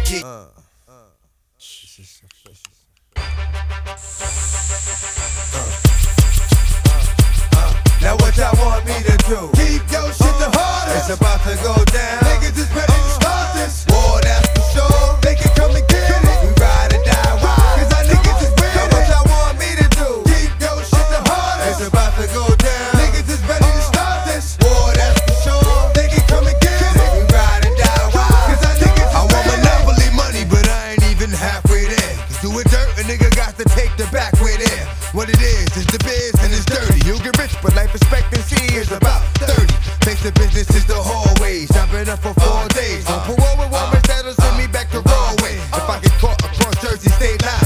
Now what y'all want me to do? Keep your shit the hardest. It's about to go down. Niggas is ready to start this war, that's for sure. They can come and get it. We ride or die wild, cause our niggas is ready. Now what y'all want me to do? Keep your shit the hardest. It's about to go down. Niggas is ready to start this war, that's for sure. They can come and get it. We ride or die wild, cause our niggas is ready. I want monopoly money, but I ain't even halfway there. Cause doing dirt, a nigga got to take the back way there. What it is the biz and it's dirty. You'll get rich, but life expectancy is about 30. Face the business is the hallways. I've been up for 4 days. On parole with warrants that'll send me back to Broadway. If I get caught across Jersey, stay loud.